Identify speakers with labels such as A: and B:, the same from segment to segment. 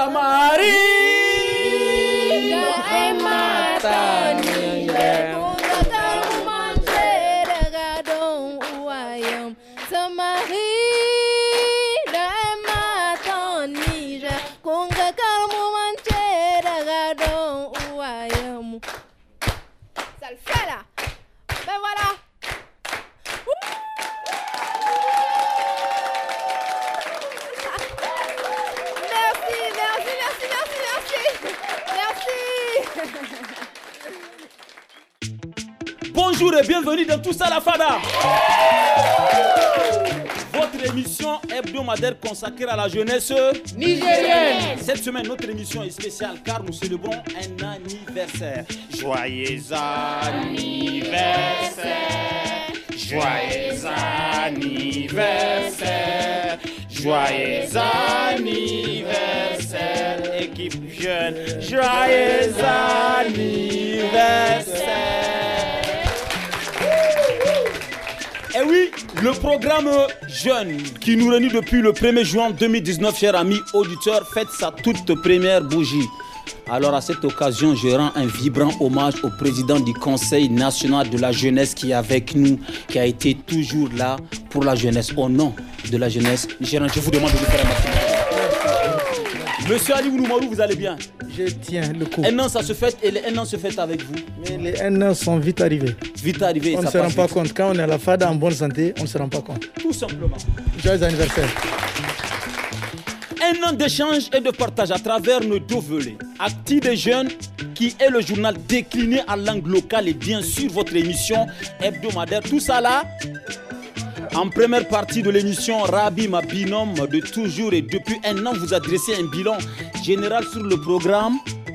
A: samari da ai mata Niger kunga kalmance daga don uwayen samari da ai mata Niger kunga kalmance daga don uwayen. Ça le fait là. Ben voilà.
B: Bonjour et bienvenue dans Tous à la Fada. Votre émission hebdomadaire consacrée à la jeunesse
A: nigérienne.
B: Cette semaine, notre émission est spéciale car nous célébrons un anniversaire. Joyeux anniversaire. Joyeux anniversaire. Joyeux anniversaire. Équipe jeune. Joyeux anniversaire. Et oui, le programme Jeune qui nous réunit depuis le 1er juin 2019, chers amis auditeurs, fête sa toute première bougie. Alors à cette occasion, je rends un vibrant hommage au président du Conseil national de la jeunesse qui est avec nous, qui a été toujours là pour la jeunesse. Au nom de la jeunesse, je vous demande de nous faire un maximum. Monsieur Ali Ouloumarou, vous allez bien?
C: Je tiens le coup.
B: Un an, ça se fête et les un an se fêtent avec vous.
C: Mais les un an sont vite arrivés.
B: Vite arrivés,
C: on ne se rend pas compte. Quand on est à la Fada en bonne santé, on ne se rend pas compte.
B: Tout simplement.
C: Joyeux anniversaire.
B: Un an d'échange et de partage à travers nos deux volets. Acti des jeunes, qui est le journal décliné en langue locale et bien sûr votre émission hebdomadaire. Tout ça là. En première partie de l'émission, Rabi, ma binôme de toujours et depuis un an, vous adressez un bilan général sur le programme.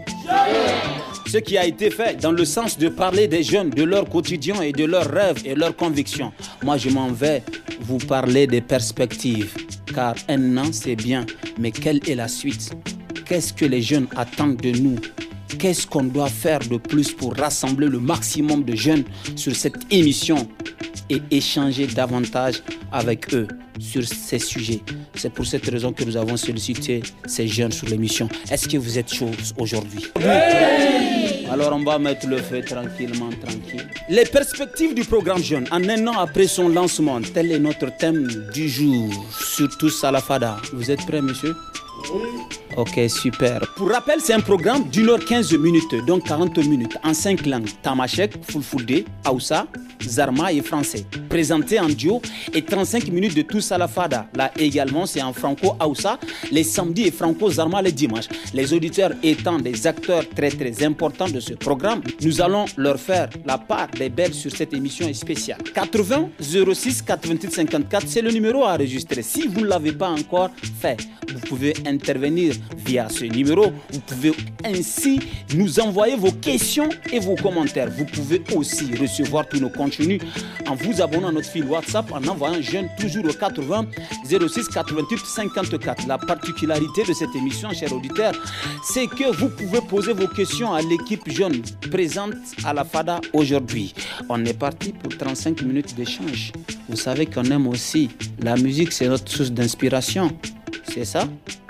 B: Ce qui a été fait dans le sens de parler des jeunes, de leur quotidien et de leurs rêves et leurs convictions. Moi, je m'en vais vous parler des perspectives. Car un an, c'est bien, mais quelle est la suite? Qu'est-ce que les jeunes attendent de nous? Qu'est-ce qu'on doit faire de plus pour rassembler le maximum de jeunes sur cette émission et échanger davantage avec eux sur ces sujets? C'est pour cette raison que nous avons sollicité ces jeunes sur l'émission. Est-ce que vous êtes chauds aujourd'hui? Oui. Alors on va mettre le feu tranquillement, tranquille. Les perspectives du programme Jeune en un an après son lancement, tel est notre thème du jour sur Tous à la Fada. Vous êtes prêts, monsieur? Oui. Ok, super. Pour rappel, c'est un programme d'1h15, donc 40 minutes, en 5 langues. Tamashek, Fulfulde, Hausa, Zarma et français. Présenté en duo et 35 minutes de Tous à la Fada. Là également, c'est en franco-Hausa, les samedis et franco-Zarma les dimanches. Les auditeurs étant des acteurs très très importants de ce programme, nous allons leur faire la part des belles sur cette émission spéciale. 80 06 88 54, c'est le numéro à enregistrer. Si vous ne l'avez pas encore fait, vous pouvez intervenir via ce numéro. Vous pouvez ainsi nous envoyer vos questions et vos commentaires. Vous pouvez aussi recevoir tous nos contenus en vous abonnant à notre fil WhatsApp en envoyant jeune toujours au 80 06 88 54. La particularité de cette émission, chers auditeurs, c'est que vous pouvez poser vos questions à l'équipe jeune présente à la Fada aujourd'hui. On est parti pour 35 minutes d'échange. Vous savez qu'on aime aussi la musique, c'est notre source d'inspiration. C'est ça?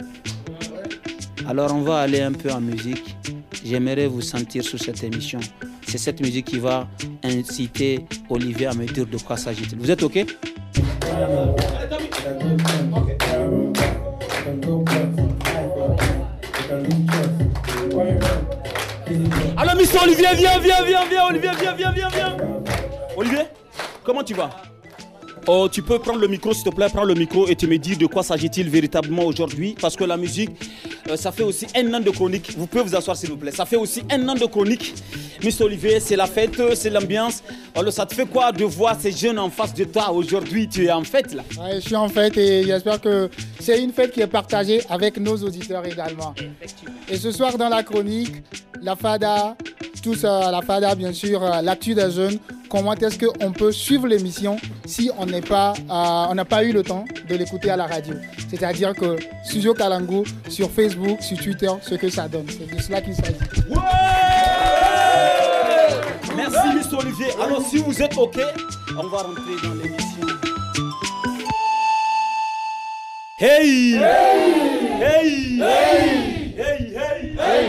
B: Alors on va aller un peu en musique. J'aimerais vous sentir sur cette émission. C'est cette musique qui va inciter Olivier à me dire de quoi s'agit-il. Vous êtes OK? Alors Mr. Olivier, viens, Olivier, viens. Olivier, comment tu vas? Oh, tu peux prendre le micro, s'il te plaît, prends le micro et tu me dis de quoi s'agit-il véritablement aujourd'hui? Parce que la musique, ça fait aussi un an de chronique. Vous pouvez vous asseoir, s'il vous plaît. Ça fait aussi un an de chronique. Mr. Olivier, c'est la fête, c'est l'ambiance. Alors, ça te fait quoi de voir ces jeunes en face de toi aujourd'hui? Tu es en fête, là?
D: Ouais, je suis en fête et j'espère que c'est une fête qui est partagée avec nos auditeurs également. Et ce soir, dans la chronique, la Fada, tous à la Fada, bien sûr, l'actu des jeunes. Comment est-ce qu'on peut suivre l'émission si on n'a pas eu le temps de l'écouter à la radio? C'est-à-dire que Studio Kalangu, sur Facebook, sur Twitter, ce que ça donne. C'est de cela qu'il s'agit.
B: Ouais! Merci, Mr. Olivier. Alors, si vous êtes OK, on va rentrer dans l'émission. Hey! Hey! Hey! Hey!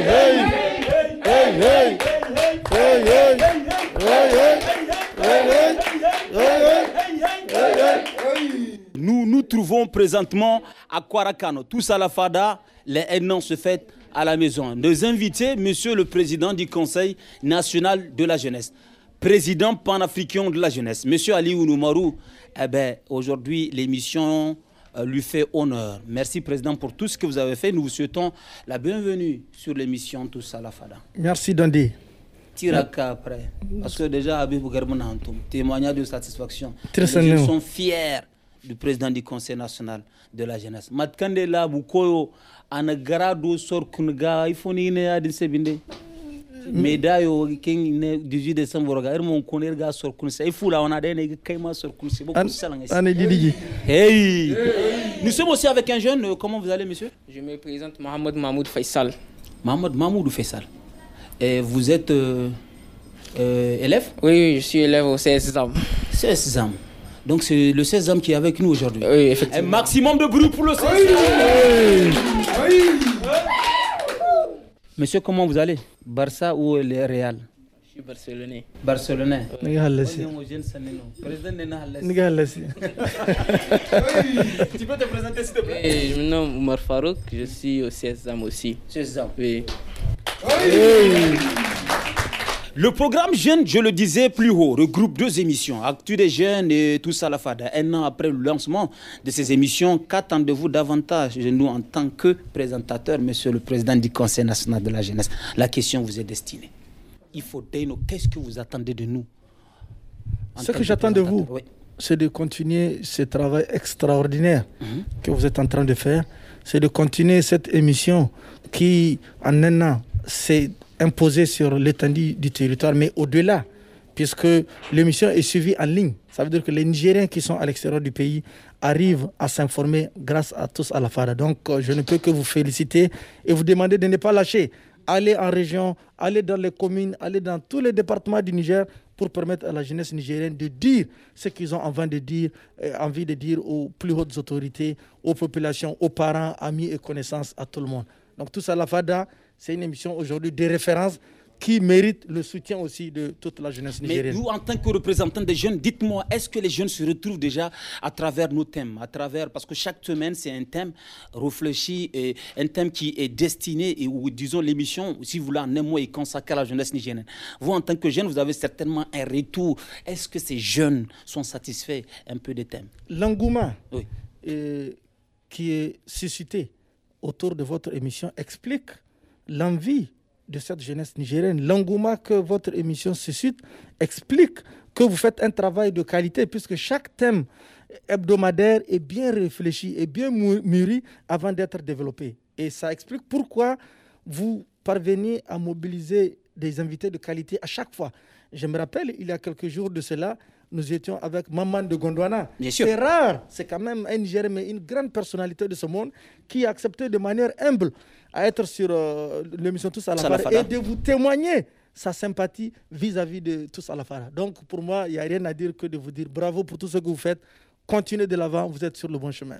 B: Nous nous trouvons présentement à Kwarakano. Tous à la FADA, les aidants se fêtent à la maison. Nos invités, monsieur le président du Conseil national de la jeunesse, président panafricain de la jeunesse, monsieur Ali Ounumarou. Aujourd'hui, l'émission lui fait honneur. Merci, président, pour tout ce que vous avez fait. Nous vous souhaitons la bienvenue sur l'émission Tous à la FADA.
C: Merci, Dondi.
B: Tiraka après. Parce que déjà, Abibou Germanantoum, témoignage de satisfaction.
C: Les
B: gens sont fiers du président du Conseil national de la jeunesse. Matkande la bukoyo anagarado sor kunga ifoni ne adin sebinde. Medayo king ne 18 décembre ga irmon koner ga sor kun sai fula wana de ne kayma sor kun se beaucoup salanga.
C: Ane didiji.
B: Hey. Nous sommes aussi avec un jeune. Comment vous allez, monsieur?
E: Je me présente Mohamed Mahmoud Faisal.
B: Mohamed Mahmoud Faisal. Et vous êtes élève?
E: Oui, je suis élève au CSZAM.
B: CSZAM. Donc c'est le CSZAM qui est avec nous aujourd'hui.
E: Oui, effectivement.
B: Un maximum de bruit pour le CSZAM. Oui. Monsieur, comment vous allez? Barça ou le Real?
E: Je suis barcelonais.
B: Barcelonais. Tu peux te présenter s'il te plaît?
E: Je me nomme Oumar Farouk, je suis au CSZAM aussi.
B: CSZAM.
E: Oui.
B: Le programme Jeunes, je le disais plus haut, regroupe 2 émissions, Actu des jeunes et Tous à la FADA. Un an après le lancement de ces émissions, qu'attendez-vous davantage de nous en tant que présentateurs, monsieur le président du Conseil national de la jeunesse? La question vous est destinée. Il faut dire, qu'est-ce que vous attendez de nous?
C: Ce que j'attends de vous,
B: oui,
C: c'est de continuer ce travail extraordinaire que vous êtes en train de faire. C'est de continuer cette émission qui, en un an, s'est imposée sur l'étendue du territoire, mais au-delà, puisque l'émission est suivie en ligne. Ça veut dire que les Nigériens qui sont à l'extérieur du pays arrivent à s'informer grâce à Tous à la FADA. Donc, je ne peux que vous féliciter et vous demander de ne pas lâcher. Allez en région, allez dans les communes, allez dans tous les départements du Niger pour permettre à la jeunesse nigérienne de dire ce qu'ils ont envie de dire aux plus hautes autorités, aux populations, aux parents, amis et connaissances, à tout le monde. Donc Tous à la FADA, c'est une émission aujourd'hui de référence qui mérite le soutien aussi de toute la jeunesse nigérienne.
B: Mais vous, en tant que représentant des jeunes, dites-moi, est-ce que les jeunes se retrouvent déjà à travers nos thèmes, parce que chaque semaine, c'est un thème réfléchi, et un thème qui est destiné, ou disons l'émission, si vous voulez, en un mot, est consacrée à la jeunesse nigérienne. Vous, en tant que jeune, vous avez certainement un retour. Est-ce que ces jeunes sont satisfaits un peu des thèmes?
C: L'engouement qui est suscité autour de votre émission explique l'envie de cette jeunesse nigérienne. L'engouement que votre émission suscite explique que vous faites un travail de qualité, puisque chaque thème hebdomadaire est bien réfléchi et bien mûri avant d'être développé. Et ça explique pourquoi vous parvenez à mobiliser des invités de qualité à chaque fois. Je me rappelle, il y a quelques jours de cela, nous étions avec Maman de Gondwana. C'est rare, c'est quand même un Nigérien, mais une grande personnalité de ce monde qui a accepté de manière humble à être sur l'émission Tous à la FADA et de vous témoigner sa sympathie vis-à-vis de Tous à la FADA. Donc pour moi, il n'y a rien à dire que de vous dire bravo pour tout ce que vous faites. Continuez de l'avant, vous êtes sur le bon chemin.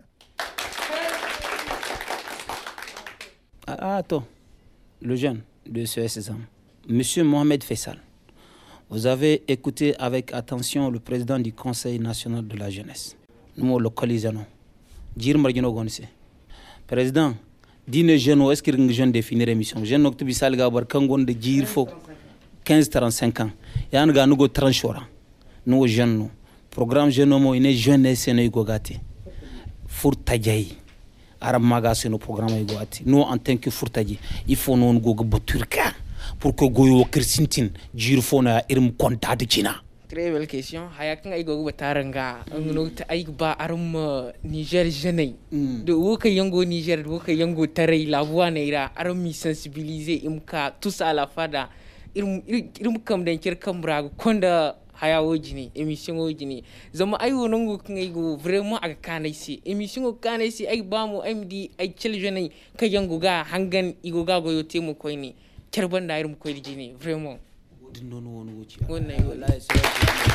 B: Attends, le jeune de ce CSZAM, monsieur Mohamed Faisal. Vous avez écouté avec attention le président du Conseil national de la jeunesse. Nous localisons. Président, dis-nous jeunes, est-ce que les jeunes définir l'émission? Jeunes, nous avons dit que de dire 15-35 ans. Il y a un gars qui a 30 ans. Nous jeunes, nous. Programme jeune, nous avons jeune SNE Gogati. Fourtadjaï. Aramaga, c'est nos programmes Gogati. Nous, en tant que Fourtadjaï, il faut nous go Boturka. Pour que goyo kirsintin jirfona irim konta de China.
E: Très belle question. Hayakan ay gogo bataranga ngono ta ay ba arum Niger jeune. De woka yango Niger woka yango tare la voix neira arum mi sensibiliser imka Tous à la FADA irum kam den kir kamra konda haya wojini émission wojini zama ay wonongo ngay go vraiment ak kanaisi émission kanaisi ay bamu md ay children kay yango ga hangan igo ga goyo temu koyni kerban da irum koyni jini vraiment
B: non won wuci wallahi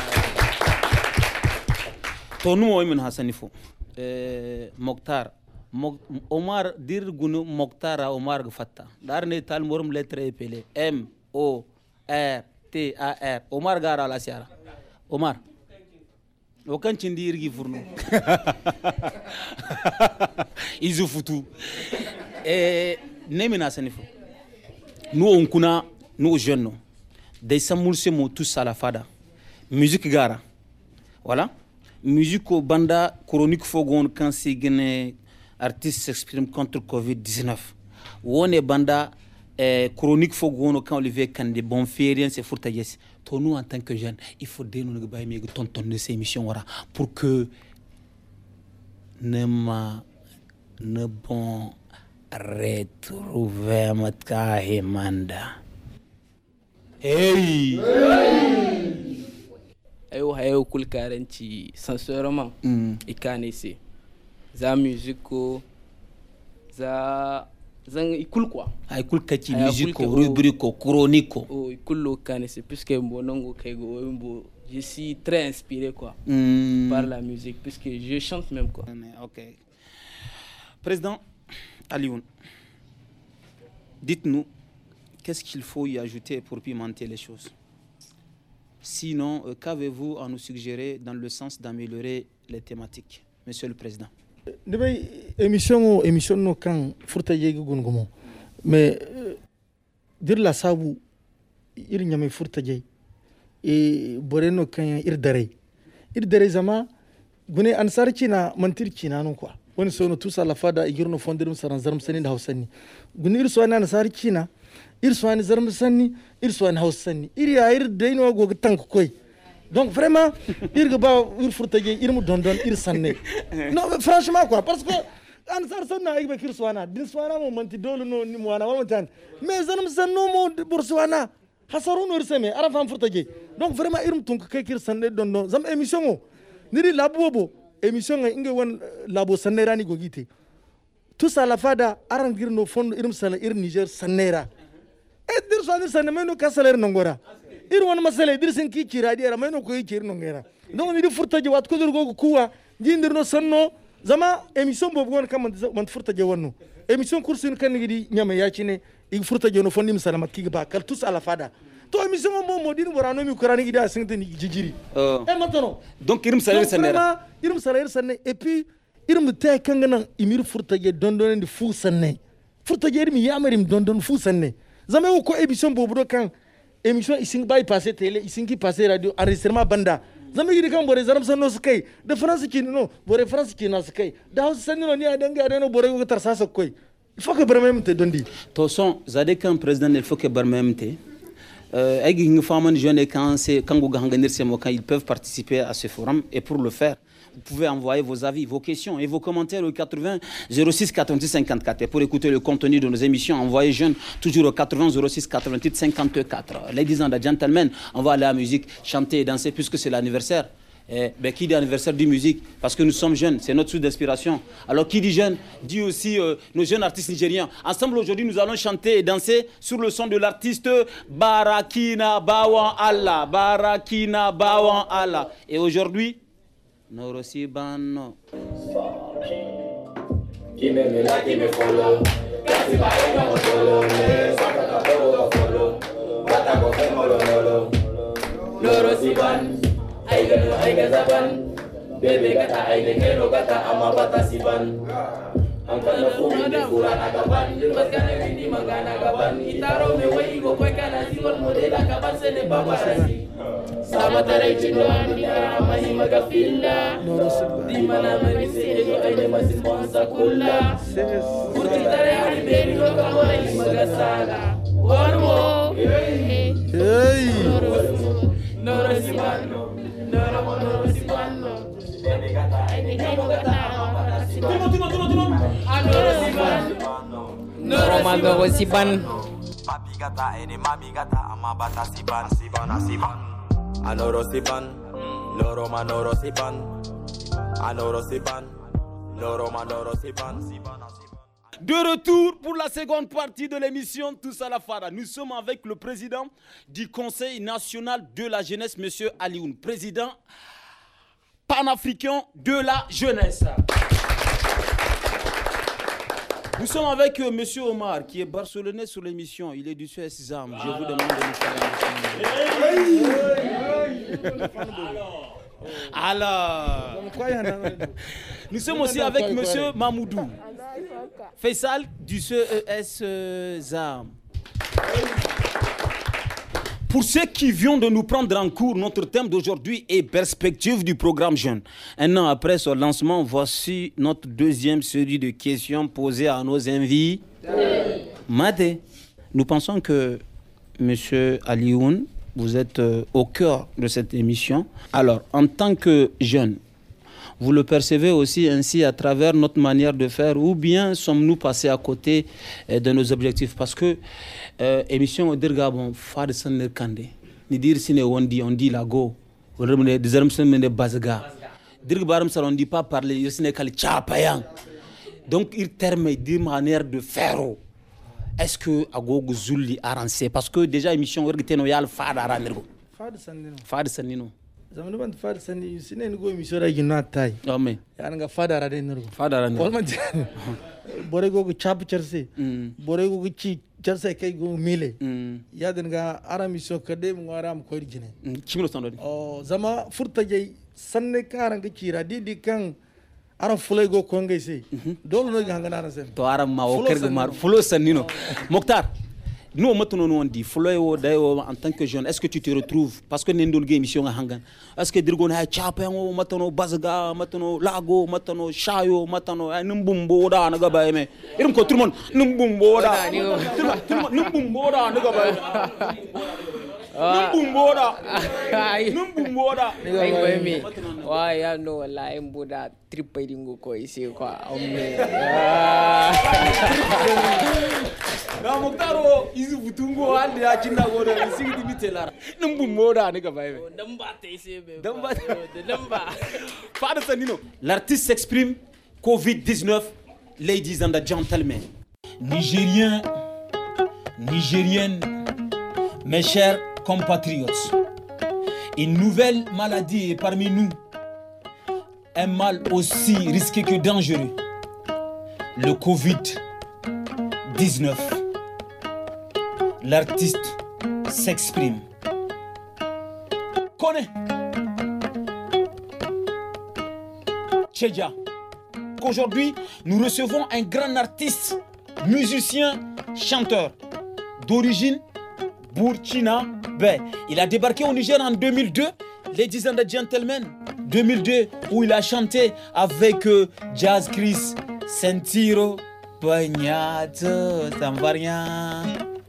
B: to nu mo min hasanifo Mokhtar Omar dir gunu Moktara Omar Fatta. Darne tal morum lettre épelée M-O-R-T-A-R. Omar Gara la Siara. Omar. Aucun tindir qui fournou. Ils ont foutu. Et Nemina Sanifo. Nous on connaît, nous jeunes, des samoulsemo tous à la fada. Musique Gara. Voilà. Musique au banda chronique fogon quand c'est gagné. Artistes s'expriment contre Covid-19. On est banda chronique fogono quand Olivier Kandé bon fait rien c'est furta yes. Toi nous en tant que jeunes, il faut donner nous bailler mieux tonton de ces émissions voilà pour que ne bon retrouver matka hemanda. Hey.
E: Ayo kul karanci sincèrement et kanese. Za musico za zan ikul quoi
B: ay kul kati musico rubrico chronico
E: ikul lokane c'est puisque bonongo kaygo mbo je suis très inspiré quoi par la musique puisque je chante même quoi.
B: OK. Président Alioune, dites-nous qu'est-ce qu'il faut y ajouter pour pimenter les choses. Sinon, qu'avez-vous à nous suggérer dans le sens d'améliorer les thématiques, Monsieur le Président?
C: émission no kan furta yegi gungumo mais dir la sabu ir nyame furta jey e boreno kan ir dare zama gune ansar cina mantir cina non quoi woni sono tous la fada igirno fondirum saran zarm sani da hausani gune ir so ana ansar cina ir so ana zarm sani ir so ana hausani ir ya ir deino go tank koy. Donc vraiment, il faut ir dondon ir sanne. Non, franchement quoi, parce que ansar sonna ay bakir swana, din swana mo manti dolu no ni mwana wa tan. Mais zanum sanno mo borswana. Hasaru no irseme, ara fam furtaje. Donc vraiment irum tunk kay kir sanne dondon. Zam émission mo. Niri labobo, émission nge won labo sanne rani go gite. Tout ça la fada arangir no fond irum sala ir Niger sannera. Et dir swana sanne meno kasaler nongora. Ir won masale dir sen ki kiradi era mayno ko yikir no ngera donc ni furtaje wat ko durgo kuwa jindir no sanno zama émission bobu gon kam man furtaje wonno émission kursin kan ngidi nyama yacine ig furtaje no fonni misalamat ki ba kal tous à la fada to émission mo modin borano mi kurani gida singteni jijiri et maintenant
B: donc irum salaire sanera
C: irum salaire sanne et puis irum tay kangana imir furtaje dondon ndi fu sanne furtaje mi yamarim dondon fu sanne zama ko émission bobu do kan émission ici by passer télé ici qui passer radio enregistrement banda zama gidi kan bore zaram sanno skai de France qui no bore France qui na skai da hausa sanno ni adanga adano bore go tar sasa koy il faut que barmem te dondi
B: to son zade kan président il faut que barmem te ay gi nga faman jeune quand c'est quand go ganganir ces mots quand ils peuvent participer à ce forum et pour le faire vous pouvez envoyer vos avis, vos questions et vos commentaires au 80 06 88 54. Et pour écouter le contenu de nos émissions, envoyez jeunes toujours au 80 06 88 54. Ladies and gentlemen, on va aller à la musique, chanter et danser puisque c'est l'anniversaire. Qui dit anniversaire dit musique parce que nous sommes jeunes, c'est notre source d'inspiration. Alors qui dit jeune dit aussi nos jeunes artistes nigériens. Ensemble aujourd'hui nous allons chanter et danser sur le son de l'artiste Barakina Bawan Allah. Barakina Bawan Allah. Et aujourd'hui Noro Sibano.
F: Give me like, give me follow. Kasi ba ina mo follow. Sakata follow, follow. Bata go fe molo. Noro Siban. Ay gazaban. Bebe kata ay kero kata ama bata Siban. Angkana fumi de furan agaban. Mas kana windi magana gaban. Itaro me wei go kwe kana siwal modela gaban se ne babarasi. Sama taray chido andika mahima gafilla. Di mana manisere go ay masin bonsa kulla. Kurti tare hari beri go kamora magasala. Warmo. Hey. Noro Sibano. Noro Sibano. Bebe kata ay kero kata ama Siban.
E: Noro Siban.
F: Papi gata ene mami gata ama bata Siban. Anoro Siban. Noro manoro Siban. Anoro Siban. Noro manoro Siban.
B: De retour pour la seconde partie de l'émission Tous à la Fada. Nous sommes avec le président du Conseil national de la jeunesse, Monsieur Alioune, président panafricain de la jeunesse. Nous sommes avec Monsieur Omar, qui est barcelonais sur l'émission. Il est du CSZAM. Je vous demande de nous faire Alors, nous sommes aussi avec Monsieur Mamoudou Faisal du CESZAM. Pour ceux qui viennent de nous prendre en cours, notre thème d'aujourd'hui est perspective du programme Jeunes. Un an après son lancement, voici notre deuxième série de questions posées à nos invités. Madé, nous pensons que Monsieur Alioune, vous êtes au cœur de cette émission. Alors, en tant que jeune, vous le percevez aussi ainsi à travers notre manière de faire, ou bien sommes-nous passés à côté de nos objectifs? Parce que émission Dirgabon Fad Saner Kande, ni dire sine on dit la go, on dit Bazga. Dirgabaram ça on dit pas parler, il sine kali chapayang. Donc il terme de manière de faire. Est-ce que agogo zulli arancé? Parce que déjà émission Ergiteno yal Fad Aranirgo. Fad Sanino.
C: Zamanu ban fada sani sine ni go emission da gina tai.
B: Amen.
C: Yana ga fada rade nirgo.
B: Fada Aranirgo.
C: Walma bore go chap cherse. Bore go chi cherse kai go mile. Ya ga ara mission kade mu ara am ko irjine.
B: Kimino standard.
C: Oh zama furta jey sanne karan ga kira di kan ara fulay go ko ngay se. Dolo no ga ngana sen.
B: To ara ma o kergo mar fulo sanino. Mokhtar. Nous, on dit, en tant que jeune, est-ce que tu te retrouves? Parce que nous avons une émission à Hangan. Est-ce que tu as Chapeau, Matano, Bazaga, Matano, Lago, Matano, Chayo, Matano, Numbumboda, Nagabaime? Et donc, tout le monde, Numbumboda, Numbumboda, Nagabaime. Numbumboda.
E: Why I know a lie and Buddha tripping go isi kwa
B: Na Moktaro izu butungo ande achinda gore isigi dibitelara Numbumboda Nagabaime. L'artiste s'exprime. Covid-19, ladies and gentlemen. Nigériens, Nigériennes, mes chers compatriotes, une nouvelle maladie est parmi nous, un mal aussi risqué que dangereux, le Covid-19. L'artiste s'exprime. Connais Tchedja, qu'aujourd'hui nous recevons un grand artiste, musicien, chanteur d'origine burkinabé. Il a débarqué au Niger en 2002, ladies and gentlemen, 2002, où il a chanté avec Jazz Chris, Sentiro Bagnato Zambaria.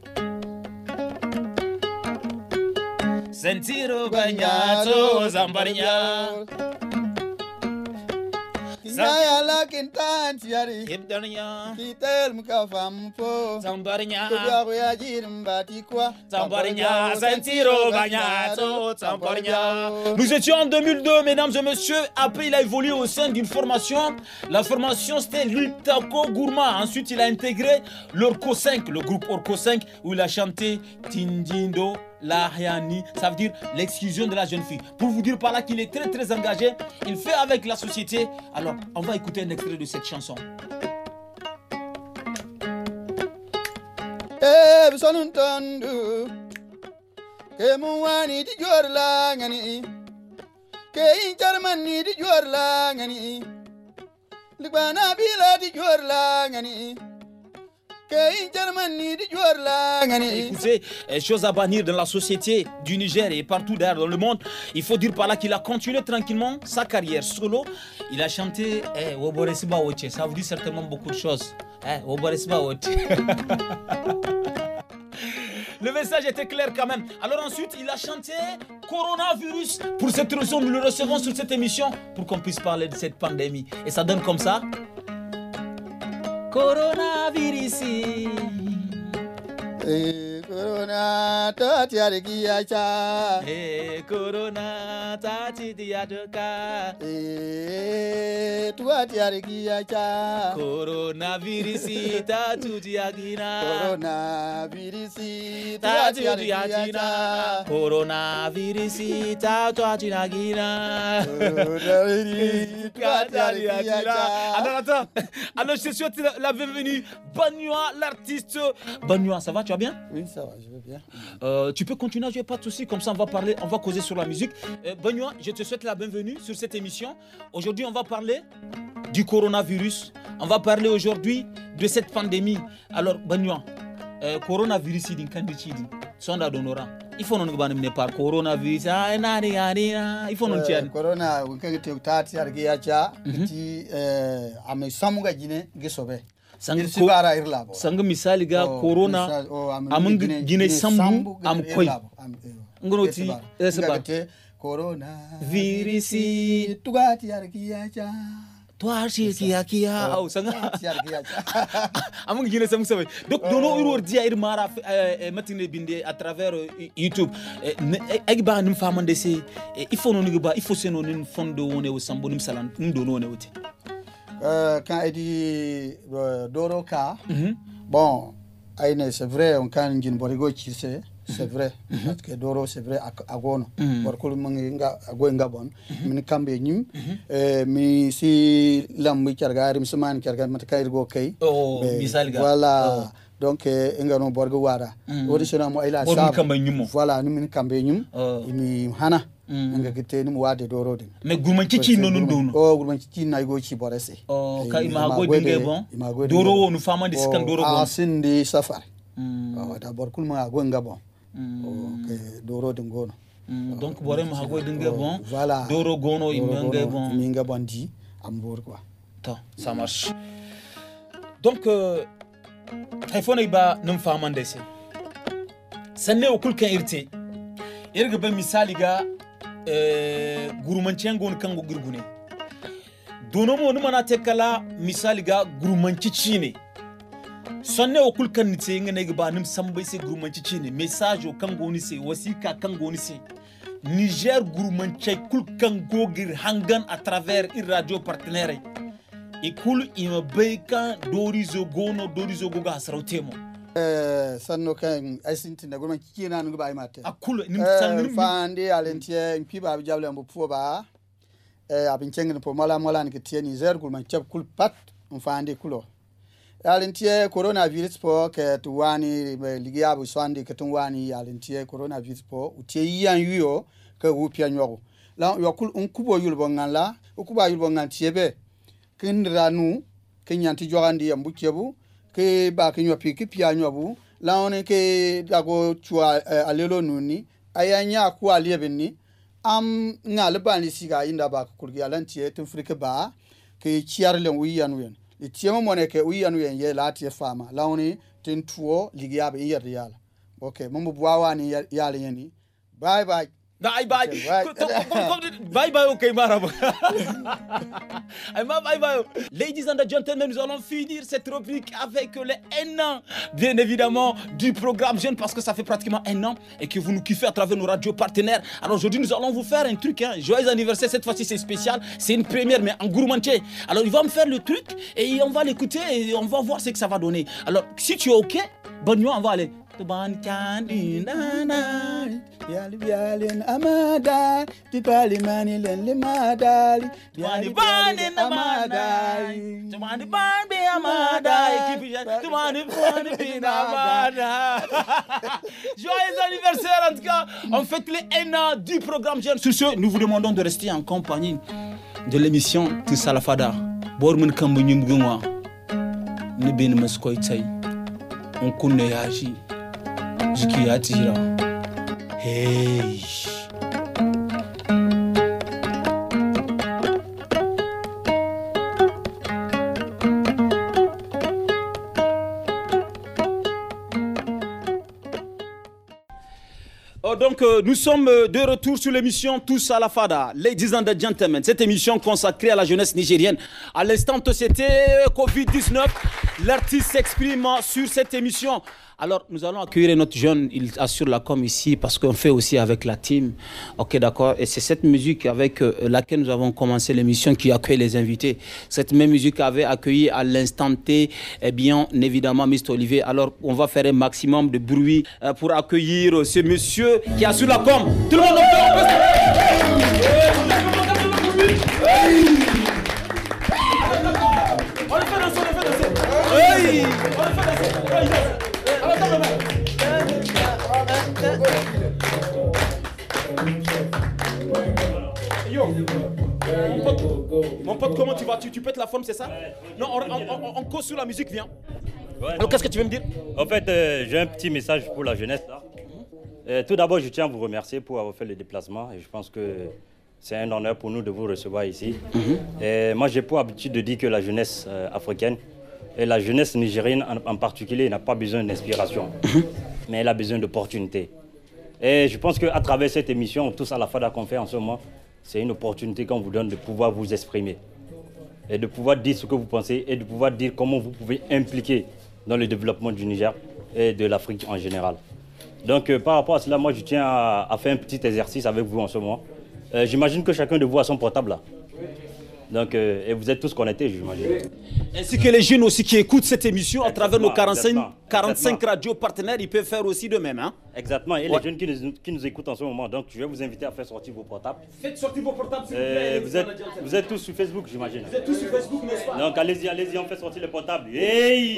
B: Sentiro Bagnato Zambaria.
G: Saya lakin tan tiari
B: Hibdania
G: kitel muka fampo
B: Zambaria
G: Kubiago ya jimbati kwa
B: Zambaria Sentiro Bagnato Zambaria. Nous étions en 2002, mesdames et messieurs. Après, il a évolué au sein d'une formation. La formation, c'était l'Utako Gourma. Ensuite, il a intégré l'Orco 5, le groupe Orco 5, où il a chanté Tindindo Lahiani, ça veut dire l'exclusion de la jeune fille. Pour vous dire par là qu'il est très très engagé, il fait avec la société. Alors, on va écouter un extrait de cette chanson.
G: sonun tandu ke muwani di jor la ngani ke injarman ni di jor la ngani libana bila di jor la ngani.
B: Écoutez, chose à bannir dans la société du Niger et partout d'ailleurs dans le monde. Il faut dire par là qu'il a continué tranquillement sa carrière solo. Il a chanté ça veut dire certainement beaucoup de choses. Le message était clair quand même. Alors ensuite, il a chanté Coronavirus. Pour cette raison, nous le recevons sur cette émission pour qu'on puisse parler de cette pandémie. Et ça donne comme ça. Coronavirus.
G: Corona tati arigiacha.
B: Corona tati diadoka.
G: Tuati arigiacha.
B: Coronavirus tatu diagina.
G: Coronavirus
B: Tatu
G: tuati
B: diagina.
G: arigiacha.
B: Coronavirus tatu diagina.
G: Coronavirus tuati arigiacha.
B: Alors attends, alors je te souhaite la bienvenue. Banoua, l'artiste. Banoua, ça va, tu vas bien?
G: Oui, ça va, je vais bien.
B: Tu peux continuer à jouer, pas de soucis, comme ça on va parler, on va causer sur la musique. Banoua, je te souhaite la bienvenue sur cette émission. Aujourd'hui, on va parler du coronavirus. On va parler aujourd'hui de cette pandémie. Alors, Banoua, coronavirus, il faut nous banner par coronavirus. Il faut nous tirer.
G: Corona, on peut te tati arigiacha. Ti ame samuga jine gisobe.
B: Sanga misali ga corona amang gine sambu am koy ngoroti esaba
G: corona
B: virisi
G: tugati arkiyacha
B: toashi kiya au sanga amang gine sambu sabe donc dono uror dia ir mara matine binde à travers YouTube ay ba nim famande se il faut non ba il faut seno nin fondo woni o sambu nim salan ndo no ne wote.
G: Quand elle dit Doroka, bon, c'est vrai, on can dire Borigo Chise, c'est vrai, parce que Doro, c'est vrai, Agono, Borkul Manga, Agoenga bon, Minicambe Nim, mais si l'homme Kargar, Misman Kargar Matakair Gokei, voilà. Donc, Engano Borgowara, Odisona Moila, voilà, Minicambe Nim, Imi Hana. Nga gite ni muwade doro din
B: mais gurman cici non
G: gurman cici na go ci borese
B: ka imago dinge bon doro wonu famande sikan doro bon
G: asindi safar da borkul ma go ngabon ke doro din gono
B: donc bore ma go dinge bon
G: voilà
B: doro gono imange bon
G: mi ngabon di ambor quoi
B: to ça marche donc iphone iba num famande se sanne o kulkan irte irga ba misali ga gurumancen gon kango gurgune dono mo numa na tekala misali ga gurumanci cine sonne o kulkan ni te ngene ga ba nim sambai se gurumanci cine message o kango ni se wasika kango ni se Niger gurumanci kulkan gogir hangan à travers ir radio partenaire e kul ima beika dorizo goga hasrautemo
G: sanno kan aisinti na gurman kina nu ba imate
B: akulu nim san
G: fande alentie mpi ba jable mbo puoba abin cengene po mala ni ke Niger gurman chap kul pat fande kulo alentie coronavirus po ke tuwani ligia bu swande ke tuwani alentie coronavirus po utie yan yuyo ke wupia nyogo la yokul kubo yulbo ngala ukuba yulbo ngantiebe kinranu kenyanti jogandi yambukebu ke ba ke nyopi ke pia nyobu la one ke dago chua alelo nuni ayanya ku aliebeni am ngale bani siga inda ba kurgi alantie tun frike ba ke chiarle wiyan wen le tiemo mone ke wiyan wen ye latie fama la one tin tuo ligiabe yer yala okay mumbu bwawa ni yala yani bye bye.
B: Bye bye. Bye bye, ok, Marab. Bye bye. Ladies and gentlemen, nous allons finir cette rubrique avec les 1 an, bien évidemment, du programme Jeune, parce que ça fait pratiquement 1 an et que vous nous kiffez à travers nos radios partenaires. Alors aujourd'hui, nous allons vous faire un truc, hein. Joyeux anniversaire, cette fois-ci c'est spécial, c'est une première, mais en gourmandier. Alors il va me faire le truc et on va l'écouter et on va voir ce que ça va donner. Alors si tu es ok, bonne nuit, on va aller.
G: Biali biali amada, tipali mani lenle madali.
B: Biali biali amadai, tumani bani amadai, tumani bani amada. Joyeux anniversaire en tout cas. On fête les 1 an du programme Jeune. Sur ce, nous vous demandons de rester en compagnie de l'émission Tous à la Fada. Bormun kambunyum gungwa, ne ben maskoy tsay. On kunne yaji. Jiki ya tira. Hey. Donc nous sommes de retour sur l'émission Tous à la Fada, Ladies and Gentlemen. Cette émission consacrée à la jeunesse nigérienne. À l'instant, c'était Covid-19. L'artiste s'exprime sur cette émission. Alors, nous allons accueillir notre jeune, il assure la com ici parce qu'on fait aussi avec la team. Ok, d'accord. Et c'est cette musique avec laquelle nous avons commencé l'émission qui accueille les invités. Cette même musique avait accueilli à l'instant T, eh bien, évidemment, Mr. Olivier. Alors, on va faire un maximum de bruit pour accueillir ce monsieur qui assure la com. Tout le monde on le fait danser, on le fait danser. Oui, on le fait danser. Yo, mon pote, comment tu vas? Tu pètes la forme, c'est ça? Non, on cause sur la musique, viens. Alors, qu'est-ce que tu veux me dire?
H: En fait, j'ai un petit message pour la jeunesse là. Tout d'abord, je tiens à vous remercier pour avoir fait le déplacement et je pense que c'est un honneur pour nous de vous recevoir ici. Et moi, j'ai pour habitude de dire que la jeunesse africaine et la jeunesse nigérienne en particulier n'a pas besoin d'inspiration, mais elle a besoin d'opportunités. Et je pense qu'à travers cette émission, tous à la FADA qu'on fait en ce moment, c'est une opportunité qu'on vous donne de pouvoir vous exprimer et de pouvoir dire ce que vous pensez et de pouvoir dire comment vous pouvez impliquer dans le développement du Niger et de l'Afrique en général. Donc par rapport à cela, moi je tiens à faire un petit exercice avec vous en ce moment. J'imagine que chacun de vous a son portable là. Donc, et vous êtes tous connectés, j'imagine.
B: Ainsi que les jeunes aussi qui écoutent cette émission à travers nos 45 radios partenaires, ils peuvent faire aussi de même. Hein?
H: Exactement, et les jeunes qui nous écoutent en ce moment. Donc, je vais vous inviter à faire sortir vos portables.
B: Faites sortir vos portables, s'il vous plaît.
H: Vous êtes tous sur Facebook, j'imagine.
B: Vous êtes tous sur Facebook, n'est-ce pas?
H: Donc, allez-y, on fait sortir les portables. Hey!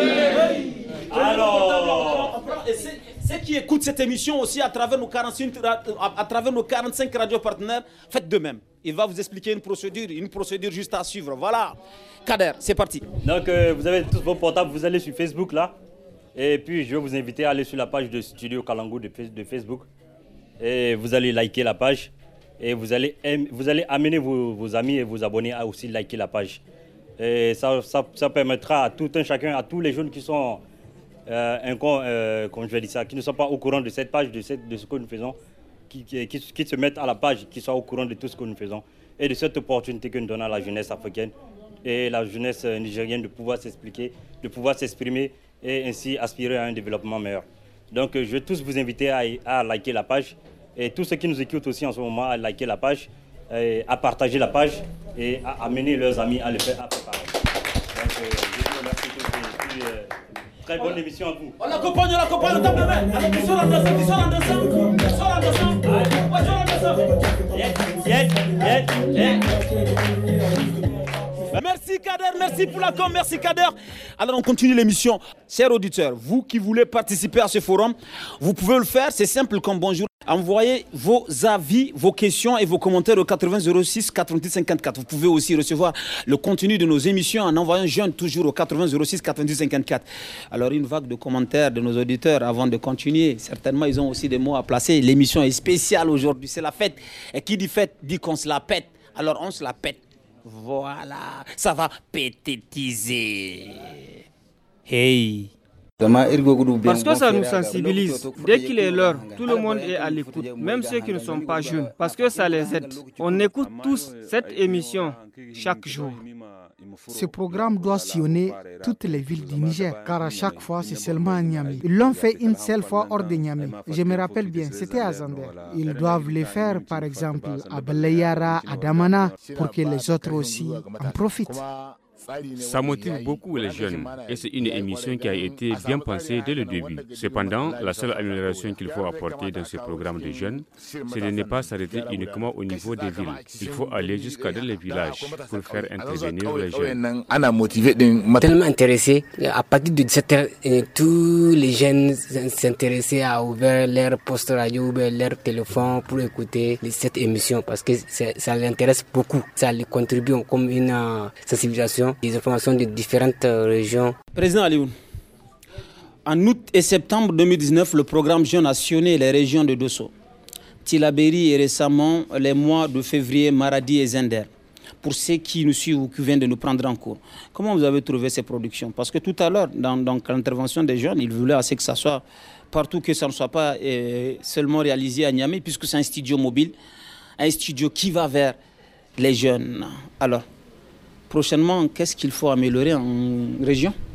B: Alors, et ceux qui écoutent cette émission aussi à travers nos 45 radios partenaires, faites de même. Il va vous expliquer une procédure juste à suivre. Voilà. Kader, c'est parti.
H: Donc, vous avez tous vos portables, vous allez sur Facebook là. Et puis, je vais vous inviter à aller sur la page de Studio Kalangu de Facebook. Et vous allez liker la page. Et vous allez amener vos amis et vos abonnés à aussi liker la page. Et ça permettra à tout un chacun, à tous les jeunes qui sont, comme je vais dire ça, qui ne sont pas au courant de cette page, de ce que nous faisons, qui se mettent à la page, qui soient au courant de tout ce que nous faisons et de cette opportunité que nous donnons à la jeunesse africaine et la jeunesse nigérienne de pouvoir s'expliquer, de pouvoir s'exprimer et ainsi aspirer à un développement meilleur. Donc je vais tous vous inviter à liker la page et tous ceux qui nous écoutent aussi en ce moment à liker la page, à partager la page et à amener leurs amis à le faire. Donc je vous remercie tous et très bonne émission à vous.
B: On l'accompagne, on tape la main. Allez, qui sort en dansant. Merci Kader, merci pour la com, merci Kader. Alors on continue l'émission. Chers auditeurs, vous qui voulez participer à ce forum, vous pouvez le faire, c'est simple comme bonjour. Envoyez vos avis, vos questions et vos commentaires au 80 06 90 54. Vous pouvez aussi recevoir le contenu de nos émissions en envoyant jeune toujours au 80 06 90 54. Alors une vague de commentaires de nos auditeurs avant de continuer. Certainement ils ont aussi des mots à placer. L'émission est spéciale aujourd'hui, c'est la fête. Et qui dit fête dit qu'on se la pète. Alors on se la pète. Voilà, ça va pététiser. Hey.
I: Parce que ça nous sensibilise. Dès qu'il est l'heure, tout le monde est à l'écoute, même ceux qui ne sont pas jeunes, parce que ça les aide. On écoute tous cette émission chaque jour.
J: Ce programme doit sillonner toutes les villes du Niger, car à chaque fois, c'est seulement à Niamey. Ils l'ont fait une seule fois hors de Niamey. Je me rappelle bien, c'était à Zander. Ils doivent le faire, par exemple, à Balayara, à Damana, pour que les autres aussi en profitent.
K: Ça motive beaucoup les jeunes et c'est une émission qui a été bien pensée dès le début. Cependant, la seule amélioration qu'il faut apporter dans ce programme de jeunes, c'est de ne pas s'arrêter uniquement au niveau des villes. Il faut aller jusqu'à dans les villages pour faire intervenir les jeunes.
L: Tellement intéressé, à partir de 17h, tous les jeunes s'intéressaient à ouvrir leur poste radio, ouvrir leur téléphone pour écouter cette émission parce que ça les intéresse beaucoup. Ça les contribue comme une sensibilisation. Des informations de différentes régions.
B: Président Alioune, en août et septembre 2019, le programme Jeunes a sillonné les régions de Dosso, Tillabéri et récemment les mois de février, Maradi et Zender. Pour ceux qui nous suivent ou qui viennent de nous prendre en cours, comment vous avez trouvé ces productions? Parce que tout à l'heure, dans l'intervention des jeunes, ils voulaient assez que ça soit partout, que ça ne soit pas seulement réalisé à Niamey, puisque c'est un studio mobile, un studio qui va vers les jeunes. Alors, prochainement, qu'est-ce qu'il faut améliorer en région?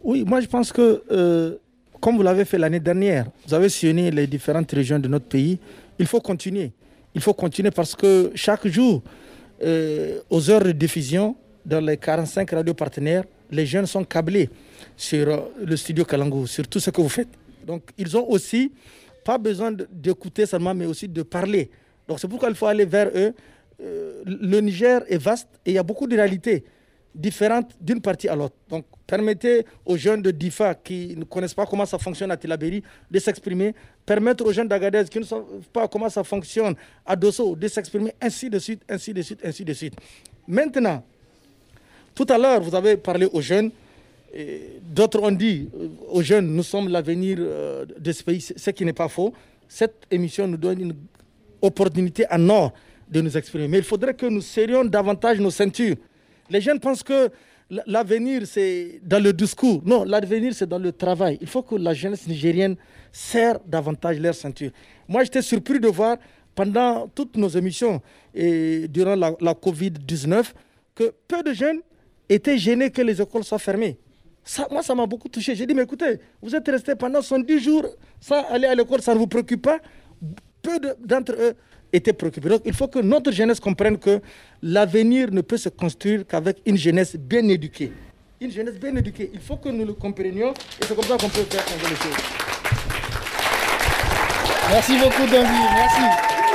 C: Oui, moi je pense que, comme vous l'avez fait l'année dernière, vous avez sillonné les différentes régions de notre pays, il faut continuer. Il faut continuer parce que chaque jour, aux heures de diffusion, dans les 45 radios partenaires, les jeunes sont câblés sur le studio Kalangu, sur tout ce que vous faites. Donc ils ont aussi pas besoin d'écouter seulement, mais aussi de parler. Donc c'est pourquoi il faut aller vers eux. Le Niger est vaste et il y a beaucoup de réalités différentes d'une partie à l'autre. Donc permettez aux jeunes de Difa qui ne connaissent pas comment ça fonctionne à Tillabéri de s'exprimer, permettre aux jeunes d'Agadez qui ne savent pas comment ça fonctionne à Dosso de s'exprimer, ainsi de suite, ainsi de suite, ainsi de suite. Maintenant, tout à l'heure, vous avez parlé aux jeunes. D'autres ont dit aux jeunes, nous sommes l'avenir de ce pays, ce qui n'est pas faux. Cette émission nous donne une opportunité en or de nous exprimer. Mais il faudrait que nous serrions davantage nos ceintures. Les jeunes pensent que l'avenir, c'est dans le discours. Non, l'avenir, c'est dans le travail. Il faut que la jeunesse nigérienne serre davantage leur ceinture. Moi, j'étais surpris de voir, pendant toutes nos émissions et durant la Covid-19, que peu de jeunes étaient gênés que les écoles soient fermées. Moi, ça m'a beaucoup touché. J'ai dit, mais écoutez, vous êtes restés pendant 110 jours sans aller à l'école, ça ne vous préoccupe pas. Peu d'entre eux étaient préoccupés. Donc, il faut que notre jeunesse comprenne que l'avenir ne peut se construire qu'avec une jeunesse bien éduquée. Une jeunesse bien éduquée. Il faut que nous le comprenions et c'est comme ça qu'on peut faire changer les choses.
D: Merci beaucoup, Dandy. Merci.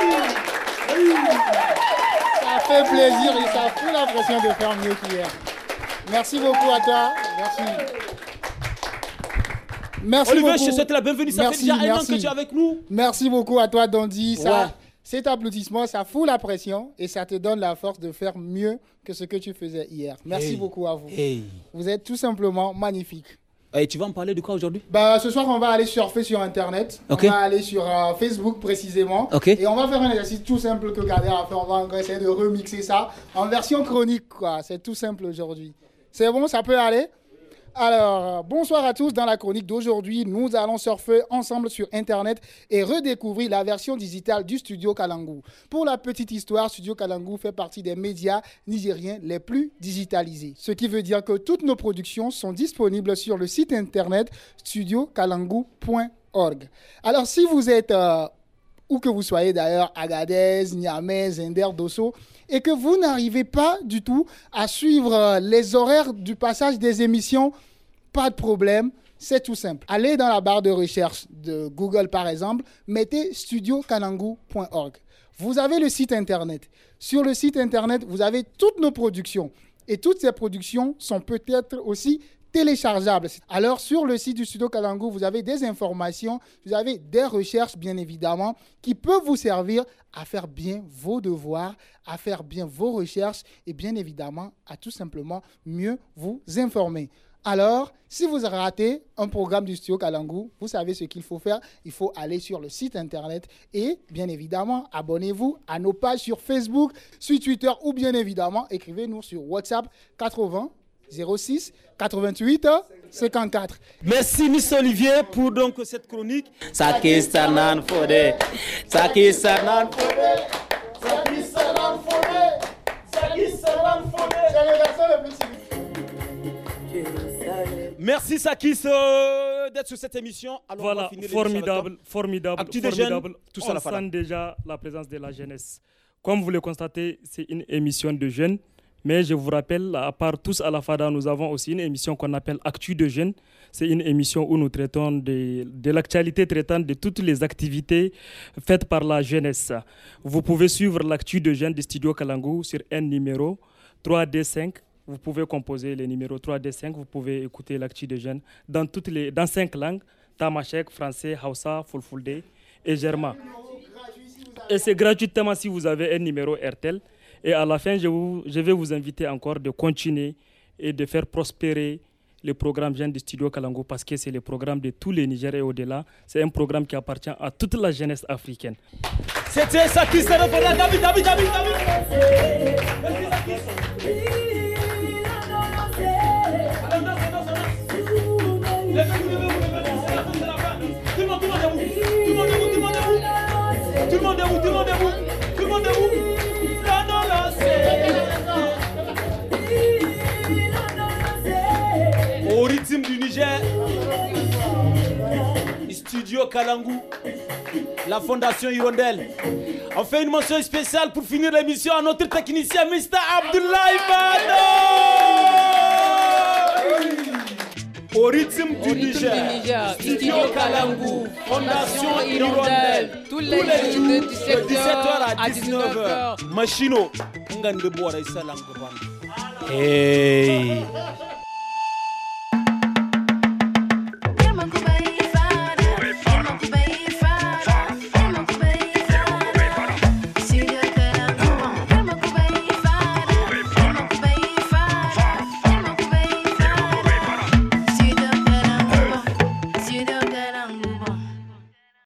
D: Ça fait plaisir et ça fout l'impression de faire mieux qu'hier. Merci beaucoup à toi. Merci. Merci
B: Olivier,
D: beaucoup.
B: je te souhaite la bienvenue. Ça fait déjà un an que tu es avec nous.
D: Merci beaucoup à toi, Dandy.
B: Ouais.
D: Cet applaudissement, ça fout la pression et ça te donne la force de faire mieux que ce que tu faisais hier. Merci beaucoup à vous. Vous êtes tout simplement magnifiques.
B: Et tu vas me parler de quoi aujourd'hui?
D: Ce soir, on va aller surfer sur Internet. On va aller sur Facebook précisément. Et on va faire un exercice tout simple que Kader a fait. On va essayer de remixer ça en version chronique, quoi. C'est tout simple aujourd'hui. C'est bon, ça peut aller? Alors, bonsoir à tous. Dans la chronique d'aujourd'hui, nous allons surfer ensemble sur Internet et redécouvrir la version digitale du Studio Kalangu. Pour la petite histoire, Studio Kalangu fait partie des médias nigériens les plus digitalisés. Ce qui veut dire que toutes nos productions sont disponibles sur le site Internet studiokalangu.org. Alors, si vous êtes, où que vous soyez d'ailleurs, Agadez, Niamey, Zender, Dosso, et que vous n'arrivez pas du tout à suivre les horaires du passage des émissions, pas de problème, c'est tout simple. Allez dans la barre de recherche de Google par exemple, mettez studiokalangu.org. Vous avez le site internet. Sur le site internet, vous avez toutes nos productions. Et toutes ces productions sont peut-être aussi téléchargeables. Alors sur le site du Studio Kalangu, vous avez des informations, vous avez des recherches bien évidemment qui peuvent vous servir à faire bien vos devoirs, à faire bien vos recherches et bien évidemment à tout simplement mieux vous informer. Alors, si vous ratez un programme du Studio Kalangu, vous savez ce qu'il faut faire. Il faut aller sur le site internet et bien évidemment, abonnez-vous à nos pages sur Facebook, sur Twitter ou bien évidemment, écrivez-nous sur WhatsApp 80 06 88 54.
B: Merci Miss Olivier pour donc cette chronique.
F: Saki Sanan Fode, Saki Sanan Fode, Saki Sanan Fode, Saki Sanan Fode.
D: C'est le garçon le plus civil.
B: Merci Sakis d'être sur cette émission. Alors,
M: voilà, formidable.
B: Tout ça,
M: on sent déjà la présence de la jeunesse. Comme vous le constatez, c'est une émission de jeunes. Mais je vous rappelle, à part tous à la FADA, nous avons aussi une émission qu'on appelle Actu de jeunes. C'est une émission où nous traitons de l'actualité, traitant de toutes les activités faites par la jeunesse. Vous pouvez suivre l'Actu de jeunes du Studio Kalangu sur un numéro 3D5. Vous pouvez composer les numéros 3D5. Vous pouvez écouter l'Actu de jeunes dans 5 langues, Tamashek, français, Hausa, Fulfulde et Germain. Et c'est gratuitement si vous avez un numéro RTL. Et à la fin, je vais vous inviter encore de continuer et de faire prospérer le programme Jeunes du Studio Kalangu parce que c'est le programme de tous les Nigériens et au-delà. C'est un programme qui appartient à toute la jeunesse africaine.
B: C'était Sakis Sarafada, David. Tout le monde debout. Au rythme du Niger. Niger, Studio Kalangu, la Fondation Hirondelle. On fait une mention spéciale pour finir l'émission à notre technicien Mr. Abdoulaye Bado. Au rythme du Niger, Studio Kalangu, Fondation Hirondelle, tous les jours de 17h à 19h. Machino, Ngande Boire Salang. Hey.